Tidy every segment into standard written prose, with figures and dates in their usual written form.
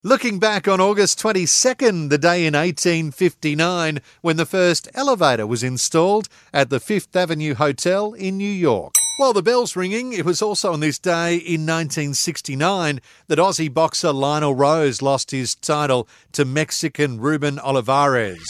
Looking back on August 22nd, the day in 1859 when the first elevator was installed at the Fifth Avenue Hotel in New York. While the bell's ringing, it was also on this day in 1969 that Aussie boxer Lionel Rose lost his title to Mexican Ruben Olivares.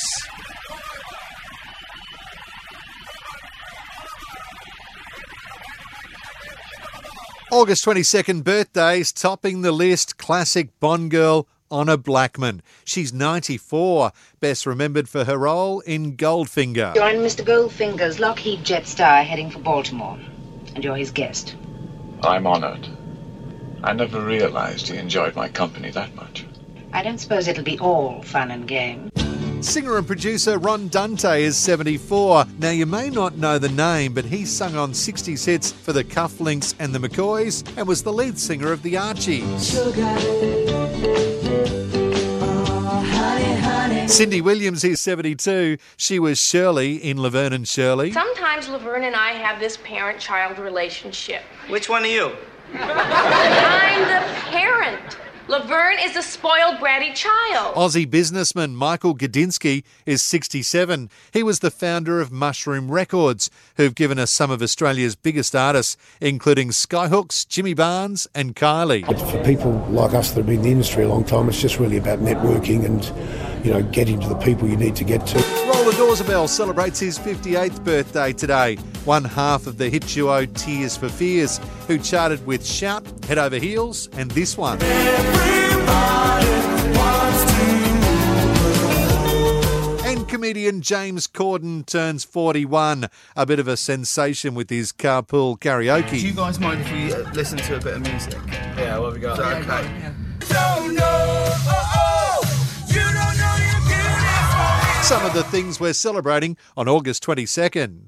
August 22nd birthdays topping the list, classic Bond girl Honor Blackman. She's 94, best remembered for her role in Goldfinger. Join Mr. Goldfinger's Lockheed Jetstar heading for Baltimore, and you're his guest. I'm honoured. I never realised he enjoyed my company that much. I don't suppose it'll be all fun and games. Singer and producer Ron Dante is 74. Now, you may not know the name, but he sung on 60s hits for the Cufflinks and the McCoys and was the lead singer of the Archies. Sugar. Oh, honey, honey. Cindy Williams is 72. She was Shirley in Laverne and Shirley. Sometimes Laverne and I have this parent-child relationship. Which one are you? I'm the parent. Laverne is a spoiled, bratty child. Aussie businessman Michael Gudinski is 67. He was the founder of Mushroom Records, who've given us some of Australia's biggest artists, including Skyhooks, Jimmy Barnes and Kylie. But for people like us that have been in the industry a long time, it's just really about networking and, getting to the people you need to get to. Roller Dorsabell celebrates his 58th birthday today. One half of the hit duo Tears for Fears, who charted with Shout, Head Over Heels and this one. And comedian James Corden turns 41, a bit of a sensation with his carpool karaoke. Do you guys mind if we listen to a bit of music? Yeah, what have we got? Is that okay? Don't know, you don't know you're beautiful. Some of the things we're celebrating on August 22nd.